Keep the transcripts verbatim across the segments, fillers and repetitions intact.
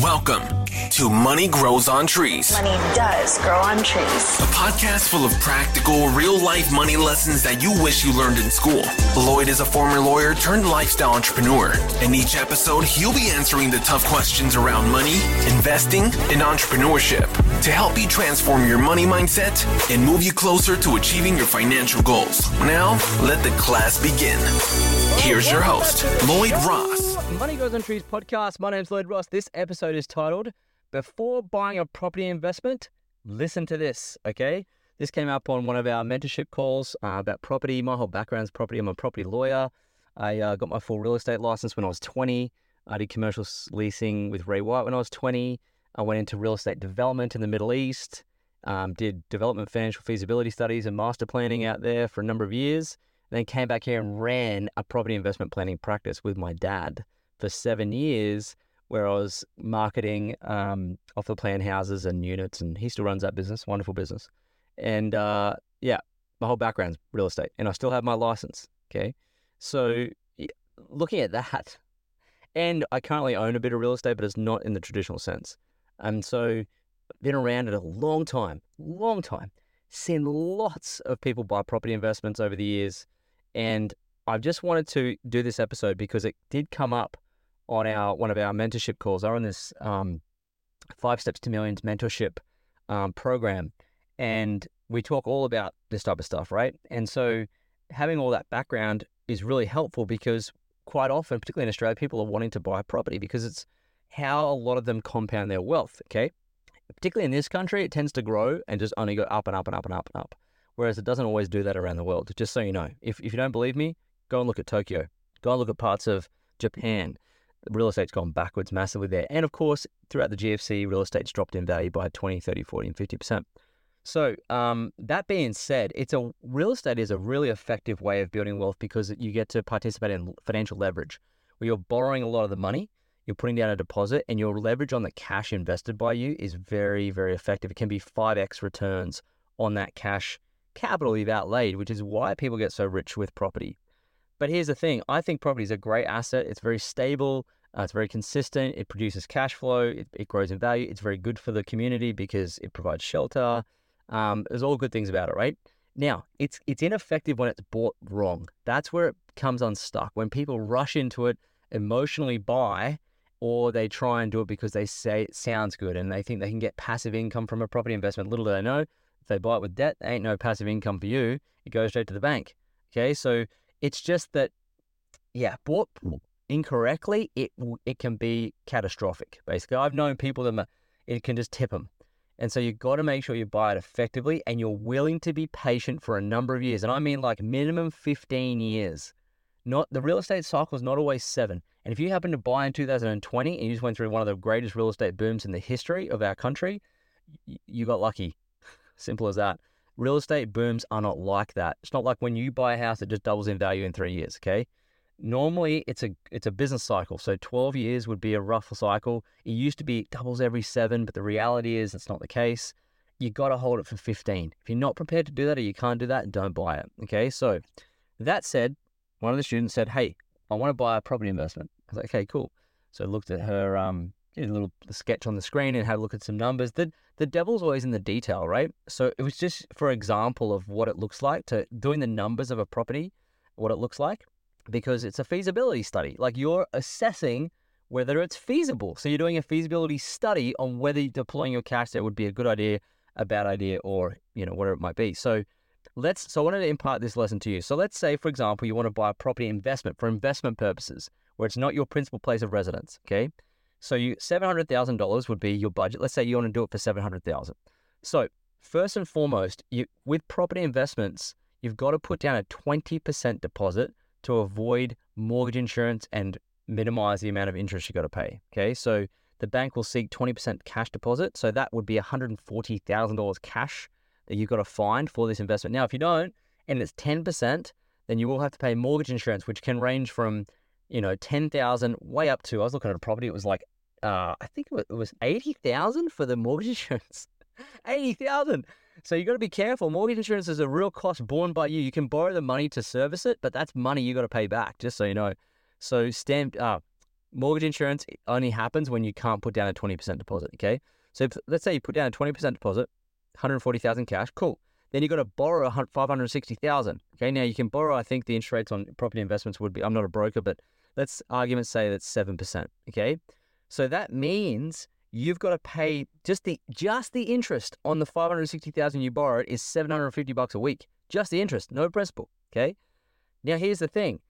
Welcome to Money Grows on Trees. Money does grow on trees. A podcast full of practical, real-life money lessons that you wish you learned in school. Lloyd is a former lawyer turned lifestyle entrepreneur. In each episode, he'll be answering the tough questions around money, investing, and entrepreneurship to help you transform your money mindset and move you closer to achieving your financial goals. Now, let the class begin. Here's your host, Lloyd Ross. Money Grows on Trees podcast. My name's Lloyd Ross. This episode is titled, Before Buying a Property Investment, Listen to This, okay? This came up on one of our mentorship calls uh, about property. My whole background is property. I'm a property lawyer. I uh, got my full real estate license when I was twenty. I did commercial leasing with Ray White when I was twenty. I went into real estate development in the Middle East, um, did development financial feasibility studies and master planning out there for a number of years. Then came back here and ran a property investment planning practice with my dad for seven years, where I was marketing um, off the plan houses and units, and he still runs that business, wonderful business. And uh, yeah, my whole background's real estate, and I still have my license, okay? So looking at that, and I currently own a bit of real estate, but it's not in the traditional sense. And so I've been around it a long time, long time, seen lots of people buy property investments over the years, and I've just wanted to do this episode because it did come up on our one of our mentorship calls. I run this um, Five Steps to Millions mentorship um, program, and we talk all about this type of stuff, right? And so having all that background is really helpful because quite often, particularly in Australia, people are wanting to buy property because it's how a lot of them compound their wealth, okay? Particularly in this country, it tends to grow and just only go up and up and up and up and up, whereas it doesn't always do that around the world, just so you know. If, if you don't believe me, go and look at Tokyo. Go and look at parts of Japan. Real estate's gone backwards massively there. And of course, throughout the G F C, real estate's dropped in value by twenty, thirty, forty, and fifty percent. So um, that being said, it's a real estate is a really effective way of building wealth because you get to participate in financial leverage, where you're borrowing a lot of the money, you're putting down a deposit, and your leverage on the cash invested by you is very, very effective. It can be five X returns on that cash capital you've outlaid, which is why people get so rich with property. But here's the thing. I think property is a great asset. It's very stable. Uh, it's very consistent. It produces cash flow. It, it grows in value. It's very good for the community because it provides shelter. Um, there's all good things about it, right? Now, it's it's ineffective when it's bought wrong. That's where it comes unstuck. When people rush into it, emotionally buy, or they try and do it because they say it sounds good and they think they can get passive income from a property investment. Little do they know, if they buy it with debt, there ain't no passive income for you. It goes straight to the bank. Okay, so it's just that, yeah, bought incorrectly, it it can be catastrophic, basically. I've known people that it can just tip them. And so you've got to make sure you buy it effectively and you're willing to be patient for a number of years. And I mean like minimum fifteen years. Not the real estate cycle is not always seven. And if you happen to buy in two thousand twenty and you just went through one of the greatest real estate booms in the history of our country, you got lucky. Simple as that. Real estate booms are not like that. It's not like when you buy a house, it just doubles in value in three years, okay? Normally, it's a it's a business cycle. So twelve years would be a rough cycle. It used to be it doubles every seven, but the reality is it's not the case. You got to hold it for fifteen. If you're not prepared to do that or you can't do that, don't buy it, okay? So that said, one of the students said, hey, I want to buy a property investment. I was like, okay, cool. So I looked at her um, did a little sketch on the screen and had a look at some numbers. The, the devil's always in the detail, right? So it was just for example of what it looks like to doing the numbers of a property, what it looks like, because it's a feasibility study. Like you're assessing whether it's feasible. So you're doing a feasibility study on whether deploying your cash there would be a good idea, a bad idea, or, you know, whatever it might be. So let's, so I wanted to impart this lesson to you. So let's say, for example, you want to buy a property investment for investment purposes, where it's not your principal place of residence, okay? So you seven hundred thousand dollars would be your budget. Let's say you want to do it for seven hundred thousand dollars. So first and foremost, you with property investments, you've got to put down a twenty percent deposit to avoid mortgage insurance and minimize the amount of interest you got to pay, okay? So the bank will seek twenty percent cash deposit. So that would be one hundred forty thousand dollars cash that you've got to find for this investment. Now, if you don't, and it's ten percent, then you will have to pay mortgage insurance, which can range from, you know, ten thousand way up to, I was looking at a property, it was like, uh, I think it was eighty thousand for the mortgage insurance. eighty thousand. So you got to be careful. Mortgage insurance is a real cost borne by you. You can borrow the money to service it, but that's money you got to pay back, just so you know. So stamp, uh, mortgage insurance only happens when you can't put down a twenty percent deposit, okay? So if, let's say you put down a twenty percent deposit, one hundred forty thousand cash, cool. Then you've got to borrow five hundred sixty thousand. Okay, now you can borrow, I think the interest rates on property investments would be, I'm not a broker, but let's argument say that's seven percent, okay? So that means you've got to pay just the just the interest on the five hundred sixty thousand you borrowed is seven hundred fifty bucks a week. Just the interest, no principal, okay? Now here's the thing.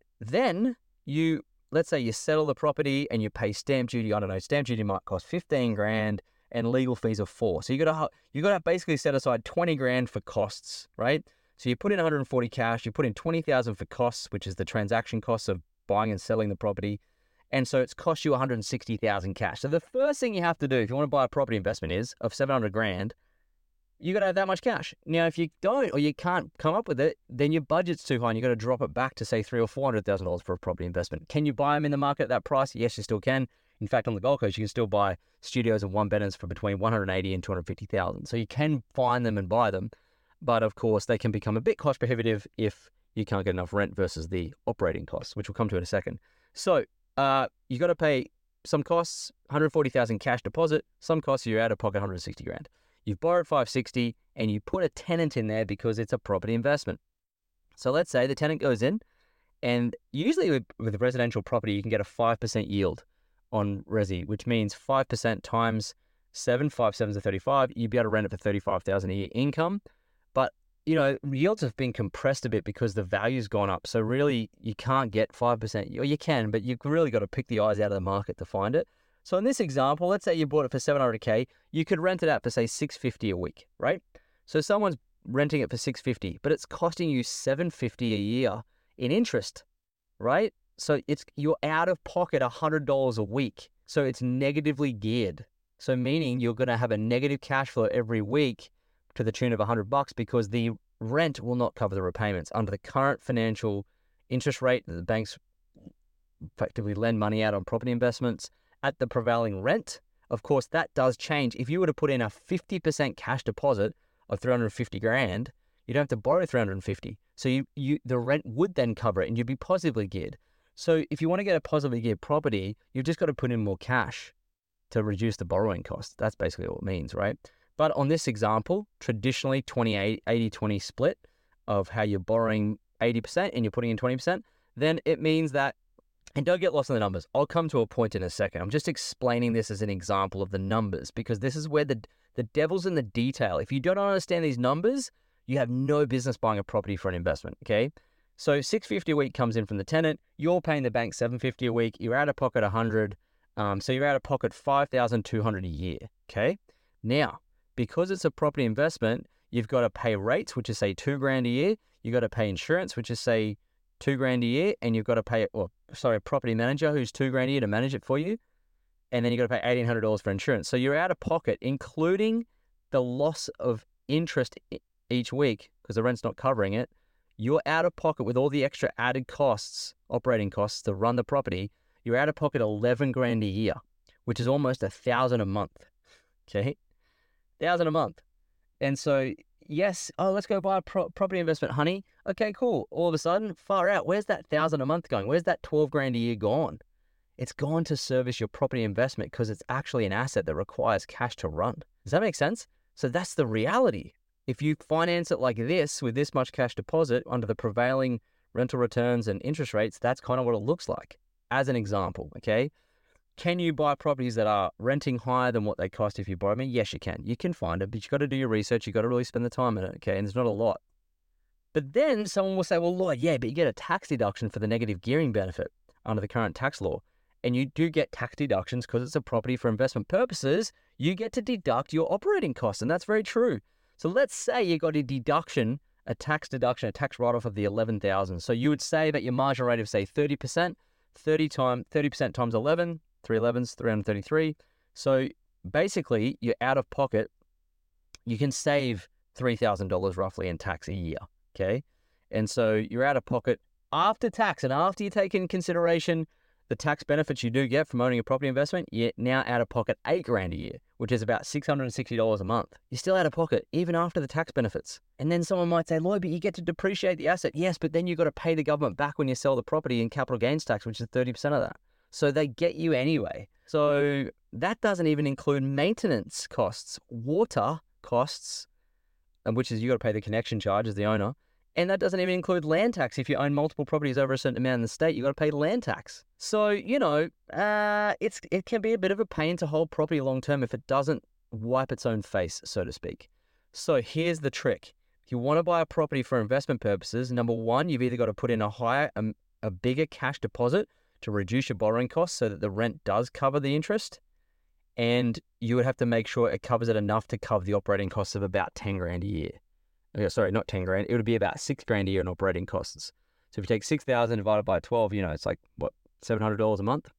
Then you, let's say you settle the property and you pay stamp duty. I don't know, stamp duty might cost fifteen grand and legal fees of four. So you got to you got to basically set aside twenty grand for costs, right? So you put in one hundred forty cash, you put in twenty thousand for costs, which is the transaction costs of buying and selling the property. And so it's cost you one hundred sixty thousand cash. So the first thing you have to do if you want to buy a property investment is of seven hundred grand, you got to have that much cash. Now, if you don't, or you can't come up with it, then your budget's too high and you got to drop it back to say three or four hundred thousand dollars for a property investment. Can you buy them in the market at that price? Yes, you still can. In fact, on the Gold Coast, you can still buy studios and one bedders for between one hundred eighty and two hundred fifty thousand. So you can find them and buy them, but of course they can become a bit cost prohibitive if you can't get enough rent versus the operating costs, which we'll come to in a second. So uh, you got to pay some costs, one hundred forty thousand cash deposit. Some costs you're out of pocket one hundred sixty grand. You've borrowed five hundred sixty and you put a tenant in there because it's a property investment. So let's say the tenant goes in, and usually with, with residential property you can get a five percent yield on resi, which means five percent times seven, five sevens are thirty-five, you'd be able to rent it for thirty-five thousand a year income. But, you know, yields have been compressed a bit because the value's gone up. So really you can't get five percent, or you can, but you've really got to pick the eyes out of the market to find it. So in this example, let's say you bought it for seven hundred K, you could rent it out for say six hundred fifty a week, right? So someone's renting it for six hundred fifty, but it's costing you seven hundred fifty a year in interest, right? So it's you're out of pocket one hundred dollars a week. So it's negatively geared. So meaning you're going to have a negative cash flow every week to the tune of one hundred bucks because the rent will not cover the repayments. Under the current financial interest rate, the banks effectively lend money out on property investments at the prevailing rent. Of course, that does change. If you were to put in a fifty percent cash deposit of three hundred fifty grand, you don't have to borrow three hundred fifty. So you, you the rent would then cover it and you'd be positively geared. So if you want to get a positively geared property, you've just got to put in more cash to reduce the borrowing cost. That's basically what it means, right? But on this example, traditionally twenty eighty twenty split of how you're borrowing eighty percent and you're putting in twenty percent, then it means that, and don't get lost in the numbers. I'll come to a point in a second. I'm just explaining this as an example of the numbers because this is where the, the devil's in the detail. If you don't understand these numbers, you have no business buying a property for an investment, okay? So six hundred fifty a week comes in from the tenant. You're paying the bank seven hundred fifty a week. You're out of pocket one hundred. Um, so you're out of pocket five thousand two hundred a year, okay? Now, because it's a property investment, you've got to pay rates, which is say two grand a year. You've got to pay insurance, which is say two grand a year. And you've got to pay, or sorry, a property manager who's two grand a year to manage it for you. And then you've got to pay eighteen hundred dollars for insurance. So you're out of pocket, including the loss of interest each week because the rent's not covering it. You're out of pocket with all the extra added costs, operating costs to run the property. You're out of pocket eleven grand a year, which is almost a thousand a month. Okay, thousand a month. And so, yes, oh, let's go buy a pro- property investment, honey. Okay, cool. All of a sudden, far out. Where's that thousand a month going? Where's that twelve grand a year gone? It's gone to service your property investment because it's actually an asset that requires cash to run. Does that make sense? So that's the reality. If you finance it like this, with this much cash deposit under the prevailing rental returns and interest rates, that's kind of what it looks like, as an example, okay? Can you buy properties that are renting higher than what they cost if you borrow them? Yes, you can. You can find it, but you've got to do your research. You've got to really spend the time in it, okay? And there's not a lot. But then someone will say, well, Lloyd, yeah, but you get a tax deduction for the negative gearing benefit under the current tax law. And you do get tax deductions because it's a property for investment purposes. You get to deduct your operating costs, and that's very true. So let's say you got a deduction, a tax deduction, a tax write-off of the eleven thousand. So you would say that your margin rate of say thirty percent, thirty times thirty percent times eleven, three elevens, three hundred thirty-three. So basically, you're out of pocket. You can save three thousand dollars roughly in tax a year, okay? And so you're out of pocket after tax, and after you take in consideration the tax benefits you do get from owning a property investment, you're now out of pocket eight grand a year, which is about six hundred sixty dollars a month. You're still out of pocket, even after the tax benefits. And then someone might say, Lloyd, but you get to depreciate the asset. Yes, but then you've got to pay the government back when you sell the property in capital gains tax, which is thirty percent of that. So they get you anyway. So that doesn't even include maintenance costs, water costs, and which is you got to pay the connection charge as the owner. And that doesn't even include land tax. If you own multiple properties over a certain amount in the state, you got to pay land tax. So, you know, uh, it's it can be a bit of a pain to hold property long term if it doesn't wipe its own face, so to speak. So here's the trick. If you want to buy a property for investment purposes, number one, you've either got to put in a higher, a, a bigger cash deposit to reduce your borrowing costs so that the rent does cover the interest. And you would have to make sure it covers it enough to cover the operating costs of about ten grand a year. Okay, sorry, not ten grand. It would be about six grand a year in operating costs. So if you take six thousand divided by twelve, you know, it's like, what, seven hundred dollars a month?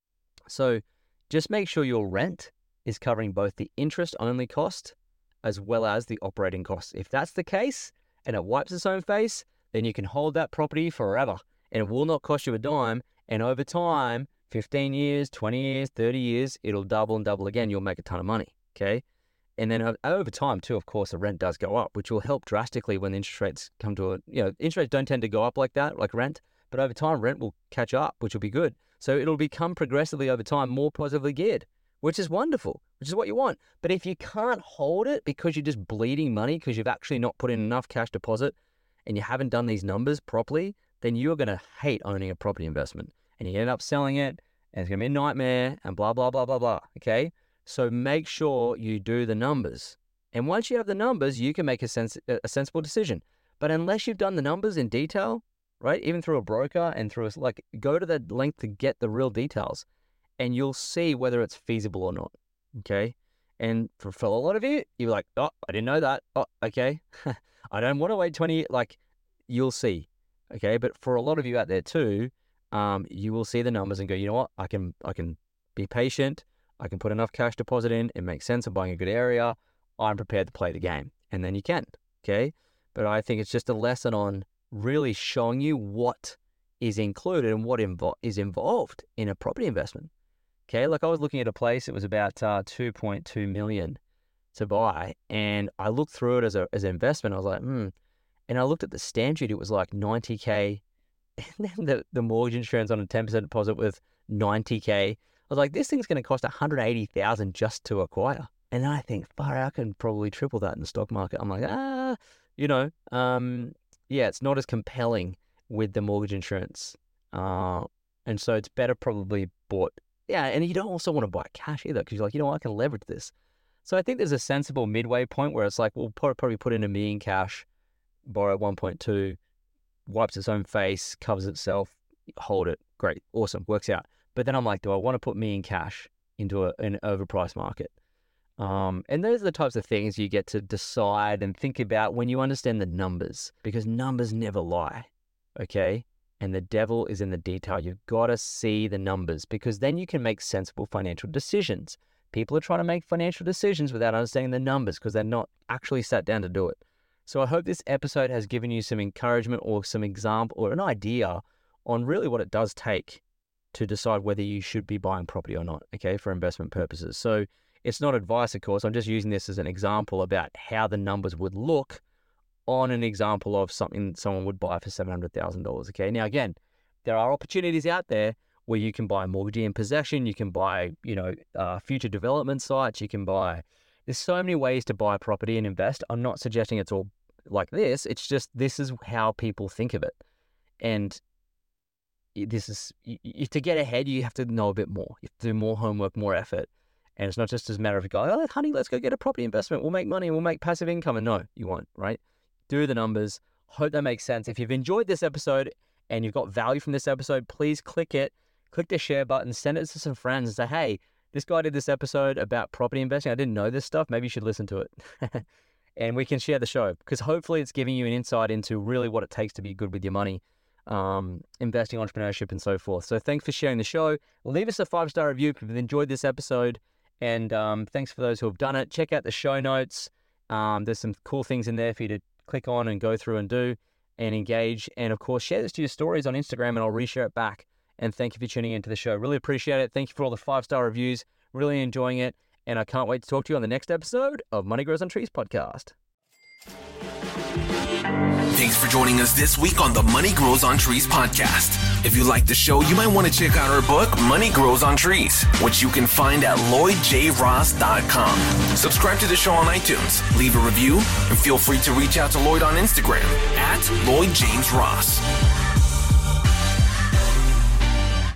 So just make sure your rent is covering both the interest-only cost as well as the operating costs. If that's the case and it wipes its own face, then you can hold that property forever and it will not cost you a dime. And over time, fifteen years, twenty years, thirty years, it'll double and double again. You'll make a ton of money, okay? And then over time too, of course, the rent does go up, which will help drastically when interest rates come to a, you know, interest rates don't tend to go up like that, like rent, but over time rent will catch up, which will be good. So it'll become progressively over time more positively geared, which is wonderful, which is what you want. But if you can't hold it because you're just bleeding money because you've actually not put in enough cash deposit and you haven't done these numbers properly, then you're going to hate owning a property investment and you end up selling it and it's going to be a nightmare and blah, blah, blah, blah, blah, okay? So make sure you do the numbers. And once you have the numbers, you can make a, sens- a sensible decision. But unless you've done the numbers in detail, right, even through a broker and through a, like, go to the length to get the real details and you'll see whether it's feasible or not, okay? And for, for a lot of you, you're like, oh, I didn't know that. Oh, okay. I don't want to wait twenty years. Like, you'll see, okay? But for a lot of you out there too, um, you will see the numbers and go, you know what, I can, I can be patient. I can put enough cash deposit in. It makes sense. I'm buying a good area. I'm prepared to play the game. And then you can, okay? But I think it's just a lesson on really showing you what is included and what invo- is involved in a property investment, okay? Like I was looking at a place, it was about uh, two point two million to buy. And I looked through it as, a, as an investment. I was like, hmm. And I looked at the stamp duty. It was like ninety K. And then the, the mortgage insurance on a ten percent deposit with ninety K. I was like, this thing's going to cost one hundred eighty thousand dollars just to acquire. And then I think, far out, I can probably triple that in the stock market. I'm like, ah, you know, um, yeah, it's not as compelling with the mortgage insurance. Uh, and so it's better probably bought. Yeah, and you don't also want to buy cash either because you're like, you know what, I can leverage this. So I think there's a sensible midway point where it's like, we'll probably put in a million cash, borrow one point two, wipes its own face, covers itself, hold it. Great, awesome, works out. But then I'm like, do I want to put me in cash into a, an overpriced market? Um, and those are the types of things you get to decide and think about when you understand the numbers, because numbers never lie, okay? And the devil is in the detail. You've got to see the numbers because then you can make sensible financial decisions. People are trying to make financial decisions without understanding the numbers because they're not actually sat down to do it. So I hope this episode has given you some encouragement or some example or an idea on really what it does take to decide whether you should be buying property or not, okay, for investment purposes. So it's not advice, of course. I'm just using this as an example about how the numbers would look on an example of something someone would buy for seven hundred thousand dollars, okay? Now, again, there are opportunities out there where you can buy mortgagee in possession, you can buy, you know, uh, future development sites, you can buy, there's so many ways to buy property and invest. I'm not suggesting it's all like this. It's just this is how people think of it. And this is, you, you, to get ahead, you have to know a bit more. You have to do more homework, more effort. And it's not just as a matter of go, oh, honey, let's go get a property investment. We'll make money and we'll make passive income. And no, you won't, right? Do the numbers. Hope that makes sense. If you've enjoyed this episode and you've got value from this episode, please click it, click the share button, send it to some friends and say, hey, this guy did this episode about property investing. I didn't know this stuff. Maybe you should listen to it. And we can share the show because hopefully it's giving you an insight into really what it takes to be good with your money, um, investing, entrepreneurship, and so forth. So thanks for sharing the show. Leave us a five-star review if you've enjoyed this episode. And um, thanks for those who have done it. Check out the show notes. Um, there's some cool things in there for you to click on and go through and do and engage. And of course, share this to your stories on Instagram and I'll reshare it back. And thank you for tuning into the show. Really appreciate it. Thank you for all the five-star reviews. Really enjoying it. And I can't wait to talk to you on the next episode of Money Grows on Trees podcast. Thanks for joining us this week on the Money Grows on Trees podcast. If you like the show, you might want to check out our book, Money Grows on Trees, which you can find at lloyd j ross dot com. Subscribe to the show on iTunes, leave a review, and feel free to reach out to Lloyd on Instagram at Lloyd James Ross.